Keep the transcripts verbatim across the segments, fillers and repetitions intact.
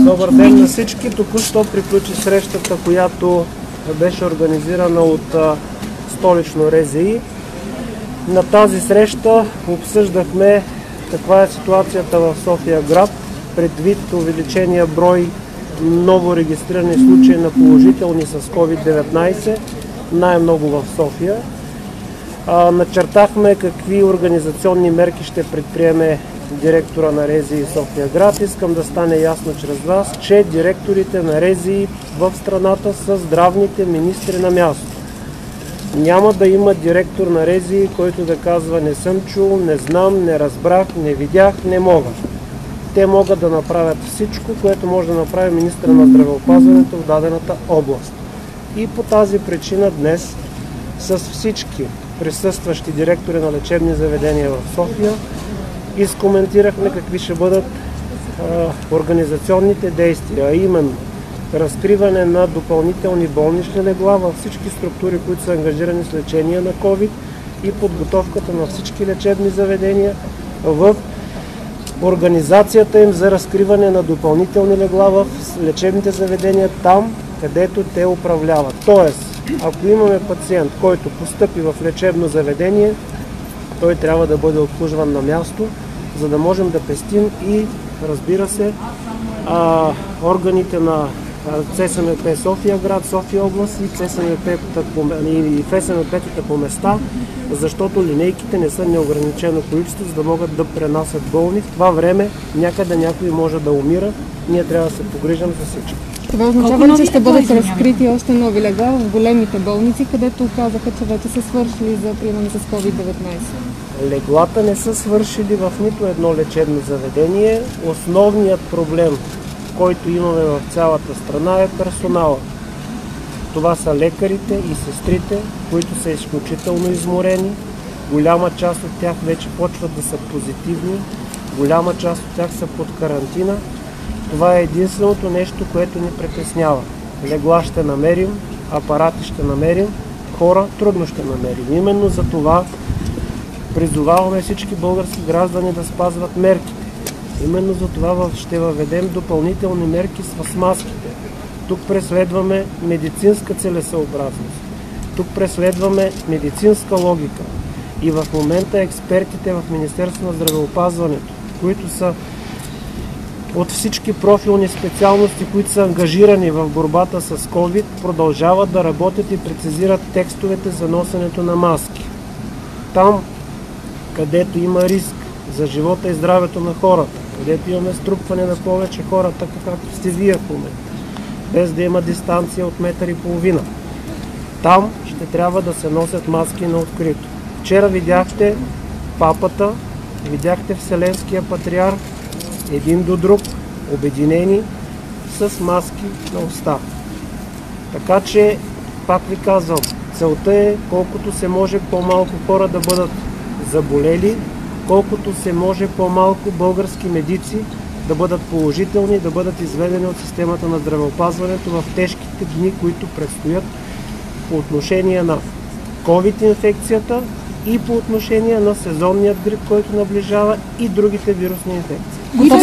Добър ден на всички. Току-що приключи срещата, която беше организирана от столично РЗИ. На тази среща обсъждахме каква е ситуацията в София град, предвид увеличения брой ново регистрирани случаи на положителни с ковид деветнайсет, най-много в София. А, начертахме какви организационни мерки ще предприеме директора на РЗИ София град. Искам да стане ясно чрез вас, че директорите на РЗИ в страната са здравните министри на място. Няма да има директор на РЗИ, който да казва не съм чул, не знам, не разбрах, не видях, не мога. Те могат да направят всичко, което може да направи министър на здравеопазването в дадената област. И по тази причина днес с всички присъстващи директори на лечебни заведения в София изкоментирахме какви ще бъдат а, организационните действия, а именно разкриване на допълнителни болнични легла във всички структури, които са ангажирани с лечение на COVID и подготовката на всички лечебни заведения в организацията им за разкриване на допълнителни легла в лечебните заведения там, където те управляват. Тоест, ако имаме пациент, който постъпи в лечебно заведение, той трябва да бъде обслужван на място, за да можем да пестим и, разбира се, а, органите на ЦСМП София град, София област и ЦСМП-тата и ФСМП-тата по места, защото линейките не са неограничено количество, за да могат да пренасят болни. В това време някъде някой може да умира. Ние трябва да се погрижим за всички. Това означава ли, че ще бъдат разкрити още нови легла в големите болници, където казаха, че вече са свършили за приемане с ковид деветнайсет? Леглата не са свършили в нито едно лечебно заведение. Основният проблем, който имаме в цялата страна, е персонала. Това са лекарите и сестрите, които са изключително изморени. Голяма част от тях вече почват да са позитивни, голяма част от тях са под карантина. Това е единственото нещо, което ни притеснява. Легла ще намерим, апарати ще намерим, хора трудно ще намерим. Именно за това призоваваме всички български граждани да спазват мерките. Именно за това ще въведем допълнителни мерки с маските. Тук преследваме медицинска целесъобразност. Тук преследваме медицинска логика. И в момента експертите в Министерството на здравеопазването, които са от всички профилни специалности, които са ангажирани в борбата с COVID, продължават да работят и прецизират текстовете за носенето на маски. Там, където има риск за живота и здравето на хората, където имаме струпване на повече хора, така както сте вие в момента, без да има дистанция от метър и половина. Там ще трябва да се носят маски на открито. Вчера видяхте папата, видяхте Вселенския патриарх, един до друг, обединени с маски на уста. Така че, пак ви казвам, целта е колкото се може по-малко хора да бъдат заболели, колкото се може по-малко български медици да бъдат положителни, да бъдат изведени от системата на здравеопазването в тежките дни, които предстоят по отношение на COVID-инфекцията и по отношение на сезонният грип, който наближава и другите вирусни инфекции. Готови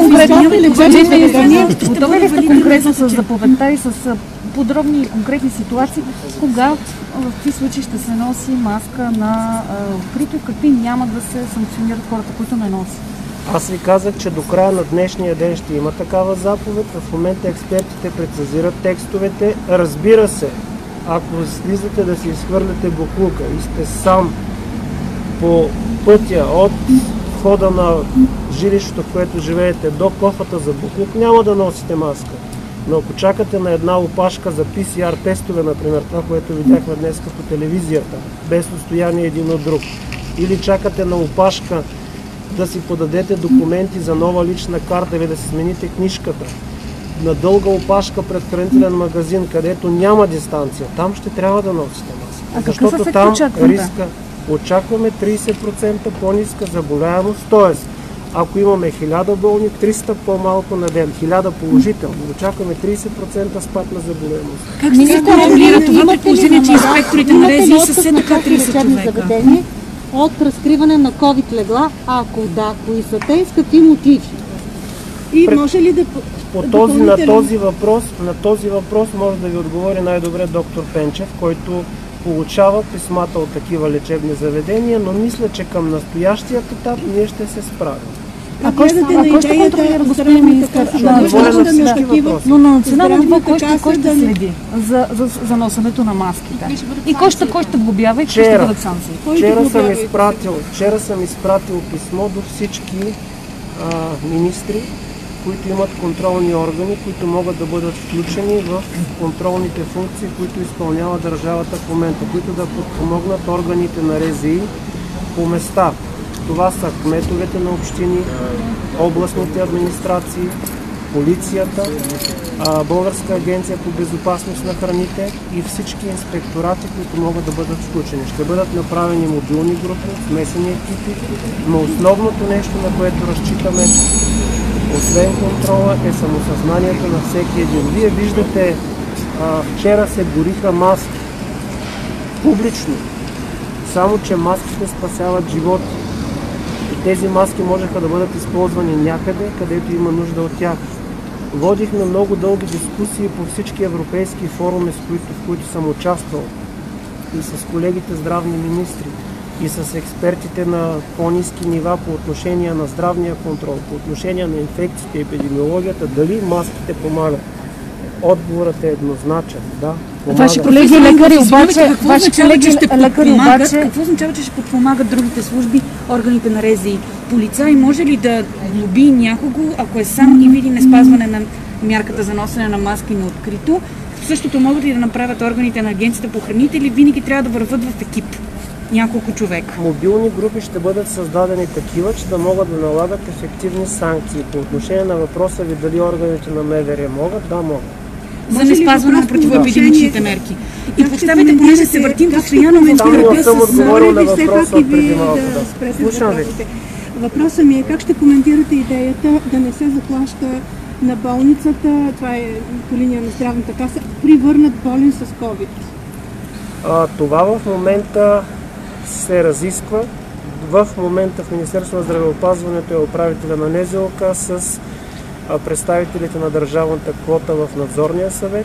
ли сте конкретно с заповедта и с подробни и конкретни ситуации, кога в какви случаи ще се носи маска на открито, какви няма да се санкционират хората, които не носят? Аз ви казах, че до края на днешния ден ще има такава заповед. В момента експертите прецизират текстовете. Разбира се, ако слизате да си изхвърляте боклука и сте сам по пътя от входа на жилището, в което живеете, до кофата за боклук, няма да носите маска. Но ако чакате на една опашка за пи си ар тестове, например, това, което видяхме днес по телевизията, без отстояние един от друг, или чакате на опашка да си подадете документи за нова лична карта или да си смените книжката, на дълга опашка пред хранителен магазин, където няма дистанция, там ще трябва да носите маска. А защото там риска, очакваме трийсет процента по-ниска заболяемост, т.е. ако имаме хиляда болни, триста по-малко на ден, хиляда положителни, очакваме трийсет процента спад на заболяемост. Как ще се контролира това при положение, че инспекторите на РЗИ са все така трийсет човека? От разкриване на COVID легла, ако да, кои са те и с какви мотиви? И може ли да По този, на, този въпрос, на този въпрос може да ви отговори най-добре доктор Пенчев, който получава писмата от такива лечебни заведения, но мисля, че към настоящият етап ние ще се справим. А кой ще, а кой ще контролира, господин министър? Но на национално ниво кой ще, кой ще следи за, за, за носенето на маските? И кой ще, кой ще глобява и какви ще бъдат санкции? Вчера съм изпратил, вчера съм изпратил писмо до всички а, министри, които имат контролни органи, които могат да бъдат включени в контролните функции, които изпълнява държавата в момента, които да подпомогнат органите на РЗИ по места. Това са кметовете на общини, областните администрации, полицията, Българска агенция по безопасност на храните и всички инспекторати, които могат да бъдат включени. Ще бъдат направени мобилни групи, смесени екипи, но основното нещо, на което разчитаме, освен контрола, е самосъзнанието на всеки един. Вие виждате, вчера се гориха маски публично, само че маските спасяват животи. И тези маски можеха да бъдат използвани някъде, където има нужда от тях. Водихме много дълги дискусии по всички европейски форуми, в които, в които съм участвал, и с колегите здравни министри, и с експертите на по-ниски нива по отношение на здравния контрол, по отношение на инфекциите и епидемиологията, дали маските помагат. Отговорът е еднозначен, да. Помага. Ваши колеги лекари обаче, ваши колеги лекари обаче... Какво означава, че ще подпомагат другите служби, органите на РЗИ? Полицай може ли да глоби някого, ако е сам и види неспазване на мярката за носене на маски на открито? Същото могат ли да направят органите на Агенцията по храните или винаги трябва да върват в екип? Няколко човека. Мобилни групи ще бъдат създадени такива, че да могат да налагат ефективни санкции. По отношение на въпроса ви дали органите на МВР могат, да, могат. За неспазване на противоепидемичните мерки. И поставяте, понеже се въртим постоянно в кръга съм с... отговорил на въпроса преди малко. Да. Слушам ви. Въпросът ми е как ще коментирате идеята да не се заплаща на болницата, това е по линия на здравната каса, при върнат болен с COVID? А, това в момента се разисква. В момента в Министерството на здравеопазването е управителя на НЗОК с представителите на държавната квота в надзорния съвет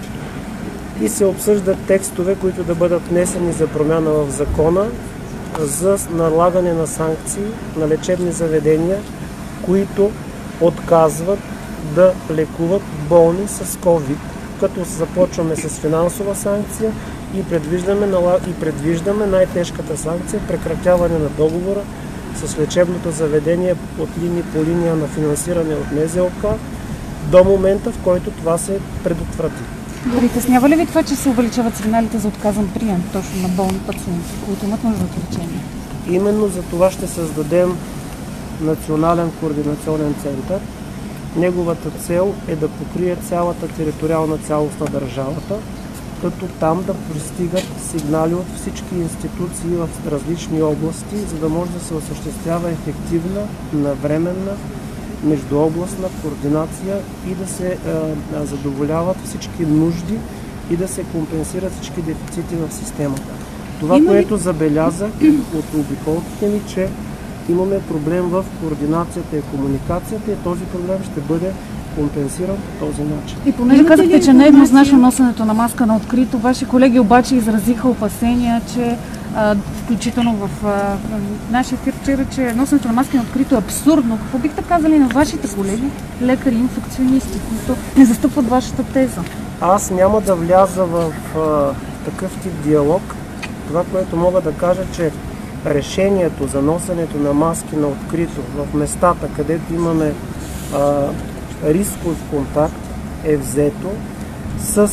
и се обсъждат текстове, които да бъдат внесени за промяна в закона за налагане на санкции на лечебни заведения, които отказват да лекуват болни с COVID, като започваме с финансова санкция и предвиждаме, и предвиждаме най-тежката санкция прекратяване на договора с лечебното заведение от линия по линия на финансиране от НЗОК до момента, в който това се предотврати. Притеснява ли ви това, че се увеличават сигналите за отказан прием точно на болни пациенти, които имат нужда от лечение? Именно за това ще създадем национален координационен център. Неговата цел е да покрие цялата териториална цялост на държавата, като там да пристигат сигнали от всички институции в различни области, за да може да се осъществява ефективна, навременна, междуобластна координация и да се а, задоволяват всички нужди и да се компенсират всички дефицити в системата. Това, Има което ли... забелязах от обиколките ми, че имаме проблем в координацията и комуникацията и този проблем ще бъде компенсиран по този начин. И понеже казахте, че не е еднозначно носенето на маска на открито, ваши колеги обаче изразиха опасения, че а, включително в а, нашия ефир вчера, че носенето на маска на открито е абсурдно. Какво бихте казали на вашите колеги, лекари, инфекционисти, които не застъпват вашата теза? Аз няма да вляза в а, такъв тип диалог. Това, което мога да кажа, че решението за носенето на маски на открито в местата, където имаме а, рисков контакт, е взето с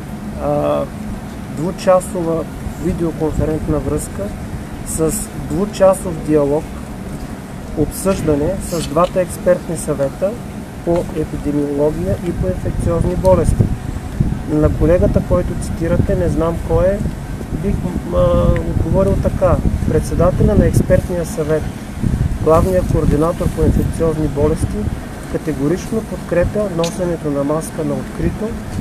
а, двучасова видеоконферентна връзка, с двучасов диалог, обсъждане с двата експертни съвета по епидемиология и по инфекциозни болести. На колегата, който цитирате, не знам кой е, бих а, отговорил така. Председателя на експертния съвет, главният координатор по инфекциозни болести, категорично подкрепя носенето на маска на открито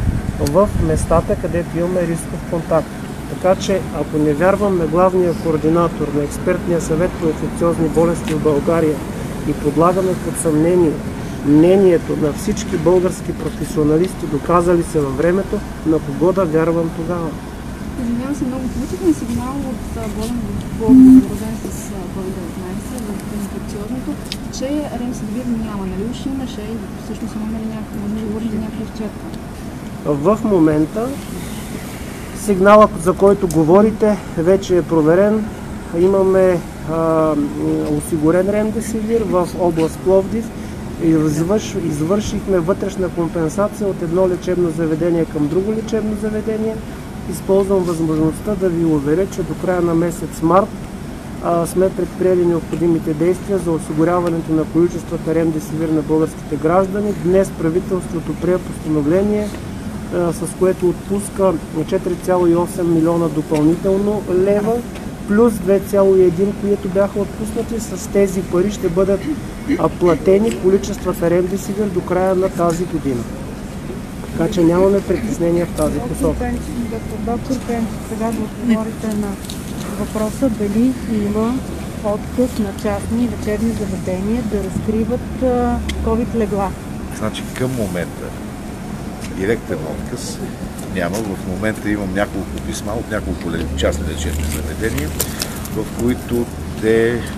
в местата, където имаме рисков контакт. Така че, ако не вярвам на главния координатор на експертния съвет по инфекциозни болести в България и подлагаме под съмнение мнението на всички български професионалисти, доказали се във времето, на кого да вярвам тогава? Извинявам се, много получихме сигнал от болен роден с ковид деветнайсет в инфекциозното, че ремдесивир няма. Нали уж имаше и всъщност имаме ли някакви, може да говори ли някакви изчерпване? В момента сигналът, за който говорите, вече е проверен. Имаме а, осигурен ремдесивир в област Пловдив. Извърш, извършихме вътрешна компенсация от едно лечебно заведение към друго лечебно заведение. Използвам възможността да ви уверя, че до края на месец март а, сме предприели необходимите действия за осигуряването на количествата ремдесивир на българските граждани. Днес правителството прие постановление, а, с което отпуска четири цяло и осем милиона допълнително лева, плюс две цяло и едно, които бяха отпуснати. С тези пари ще бъдат а, платени количествата ремдесивир до края на тази година. Така че нямаме притеснения в тази посока. Доктор Пенчев, сега да отговорите на въпроса дали има отказ на частни лечебни заведения да разкриват ковид легла. Значи към момента директен отказ няма. В момента имам няколко писма от няколко частни лечебни заведения, в които те а,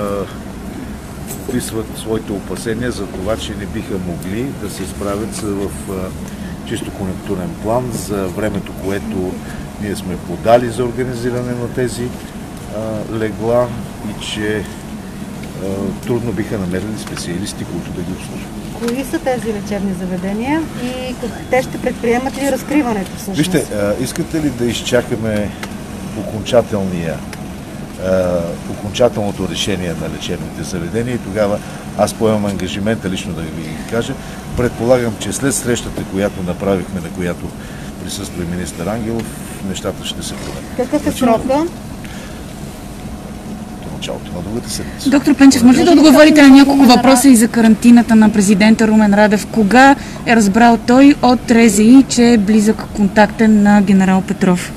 описват своите опасения за това, че не биха могли да се справят в а, чисто конъюнктурен план за времето, което ние сме подали за организиране на тези а, легла и че а, трудно биха намерили специалисти, които да ги обслужват. Кои са тези лечебни заведения и те ще предприемат ли разкриването всъщност? Вижте, а, искате ли да изчакаме окончателния, а, окончателното решение на лечебните заведения и тогава аз поемам ангажимента лично да ви кажа. Предполагам, че след срещата, която направихме, на която присъства и министър Ангелов, нещата ще се променят. Какъв е срока? До началото на другата седмица. Доктор Пенчев, може ли да отговорите на няколко въпроса и за карантината на президента Румен Радев? Кога е разбрал той от РЗИ, че е близък контактен на генерал Петров?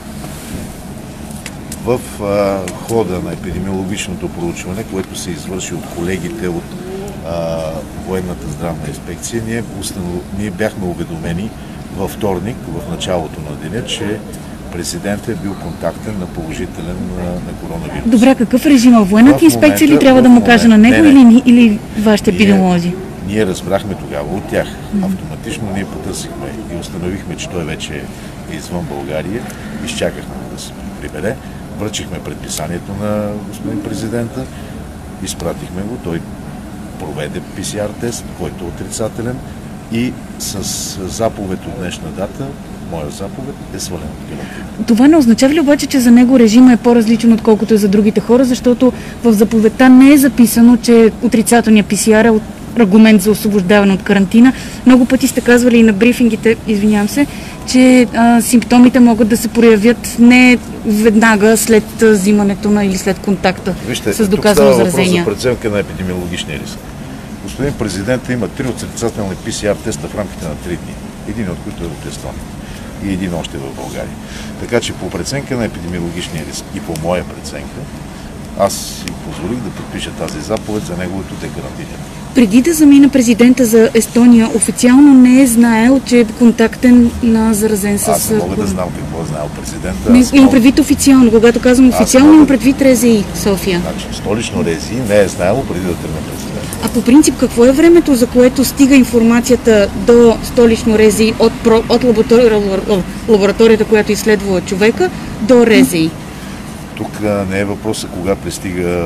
В а, хода на епидемиологичното проучване, което се извърши от колегите от а, Военната здравна инспекция, ние, установ... ние бяхме уведомени във вторник, в началото на деня, че президентът е бил контактен на положителен на, на коронавирус. Добре, какъв режим? Военната инспекция ли трябва да му каже на него, не, не. Или, или вашите епидемиолози? Ние разбрахме тогава от тях. Автоматично ние потърсихме и установихме, че той вече е извън България. Изчакахме да се прибере. Връчихме предписанието на господин президента, изпратихме го, той проведе пи си ар тест, който е отрицателен и с заповед от днешна дата, моя заповед, е свален от карантина. Това не означава ли обаче, че за него режимът е по-различен, отколкото е за другите хора, защото в заповедта не е записано, че отрицателният пи си ар е аргумент за освобождаване от карантина. Много пъти сте казвали и на брифингите, извинявам се, че а, симптомите могат да се проявят не веднага след взимането на или след контакта. Вижте, с доказано заразение. Вижте, тук става въпрос за преценка на епидемиологичния риск. Господин президент има три отрицателни пи си ар теста в рамките на три дни. Един от които е от Естония и един още в България. Така че по преценка на епидемиологичния риск и по моя преценка, аз си позволих да подпиша тази заповед за неговото декаратиране. Преди да замина президента за Естония, официално не е знаел, че е контактен на заразен с... Аз не мога да знам какво е знаел президента. Не, аз имам мога... предвид официално. Когато казвам официално, мога... имам предвид РЗИ София. Значи, столично РЗИ не е знаело преди да тръгне президента. А по принцип, какво е времето, за което стига информацията до столично РЗИ от, от лабораторията, лабораторията, която изследва човека, до РЗИ? Тук не е въпросът кога пристига,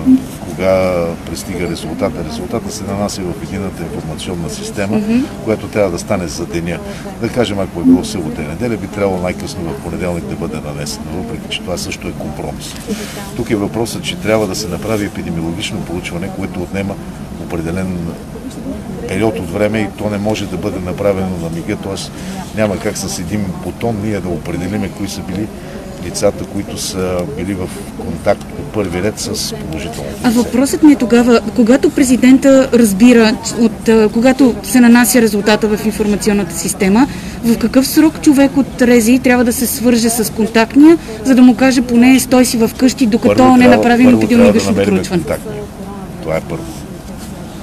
кога пристига резултата. Резултата се нанася в едината информационна система, mm-hmm. която трябва да стане за деня. Да кажем, ако е било събота и неделя, би трябвало най-късно в понеделник да бъде нанесено, въпреки че това също е компромис. Тук е въпросът, че трябва да се направи епидемиологично проучване, което отнема определен период от време и то не може да бъде направено на мига, т.е. няма как с един бутон ние да определиме кои са били лицата, които са били в контакт по първи ред с положителното. А въпросът ми е тогава, когато президента разбира, от, когато се нанася резултата в информационната система, в какъв срок човек от РЗИ трябва да се свърже с контактния, за да му каже поне стой си в къщи, докато първо не трябва, направим епидемиологично да проучване? Това е първо.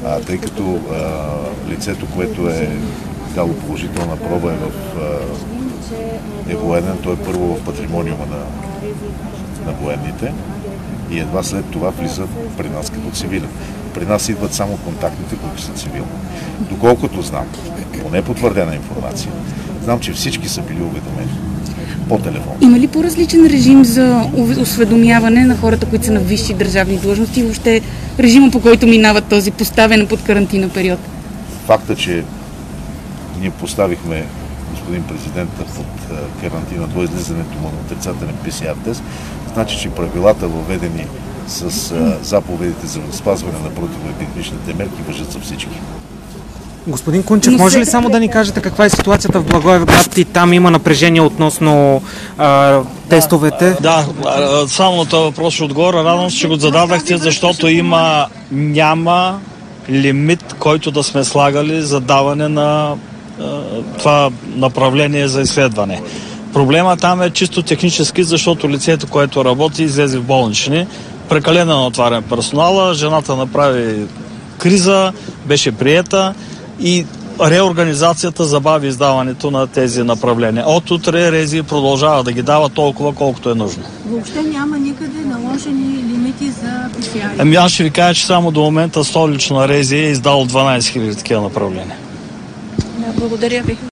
А, тъй като а, лицето, което е дало положителна проба е, в, а, е военен, той е първо в патримониума на, на военните и едва след това влиза при нас като цивилен. При нас идват само контактните, които са цивилни. Доколкото знам, по непотвърдена информация, знам, че всички са били уведомени по телефон. Има ли по-различен режим за осведомяване на хората, които са на висши държавни длъжности и въобще режима, по който минават този поставен под карантина период? Факта, че ние поставихме господин президента под карантина до излизането му на отрицателен пи си ар тест, значи, че правилата, въведени с заповедите за спазване на противоепидемичните мерки, важат за всички. Господин Кунчев, Но може се... ли само да ни кажете каква е ситуацията в Благоевград и там има напрежение относно а, тестовете? Да, само на този въпрос ще отговоря. Радвам се, че го зададахте, защото има, няма лимит, който да сме слагали за даване на а, това направление за изследване. Проблема там е чисто технически, защото лицето, което работи, излезе в болнични. Прекалено е натварен персонала, жената направи криза, беше приета и реорганизацията забави издаването на тези направления. От утре РЗИ продължава да ги дава толкова, колкото е нужно. Въобще няма никъде наложени лимити за пи си ар? Ами аз ще ви кажа, че само до момента столична РЗИ е издало дванадесет хиляди такива направления. Да, благодаря ви.